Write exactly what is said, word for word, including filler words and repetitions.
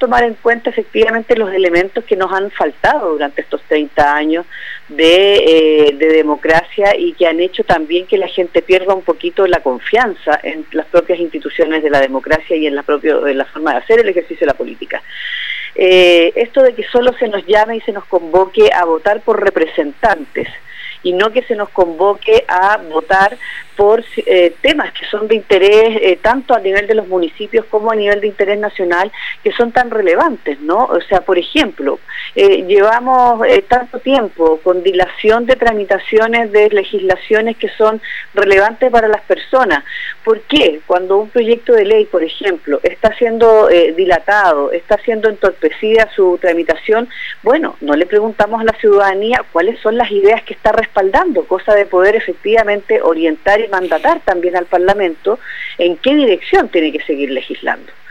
tomar en cuenta efectivamente los elementos que nos han faltado durante estos treinta años de, eh, de democracia y que han hecho también que la gente pierda un poquito la confianza en las propias instituciones de la democracia y en la, propio, en la forma de hacer el ejercicio de la política. Eh, esto de que solo se nos llame y se nos convoque a votar por representantes y no que se nos convoque a votar por eh, temas que son de interés eh, tanto a nivel de los municipios como a nivel de interés nacional, que son tan relevantes, ¿no? O sea, por ejemplo, eh, llevamos eh, tanto tiempo con dilación de tramitaciones de legislaciones que son relevantes para las personas. ¿Por qué? Cuando un proyecto de ley, por ejemplo, está siendo eh, dilatado, está siendo entorpecida su tramitación, bueno, no le preguntamos a la ciudadanía cuáles son las ideas que está respaldando, cosa de poder efectivamente orientar y mandatar también al Parlamento en qué dirección tiene que seguir legislando.